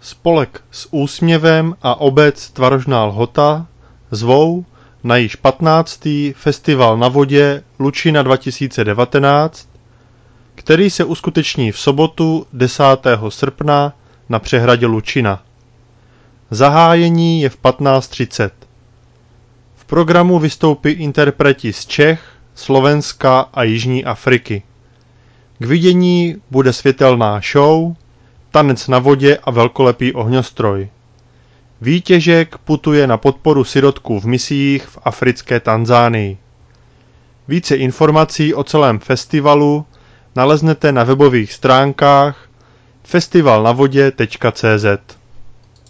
Spolek S úsměvem a obec Tvarožná Lhota zvou na již 15. Festival na vodě Lučina 2019, který se uskuteční v sobotu 10. srpna na přehradě Lučina. Zahájení je v 15:30. V programu vystoupí interpreti z Čech, Slovenska a Jižní Afriky. K vidění bude světelná show, tanec na vodě a velkolepý ohňostroj. Výtěžek putuje na podporu sirotků v misiích v africké Tanzánii. Více informací o celém festivalu naleznete na webových stránkách festivalnavodě.cz.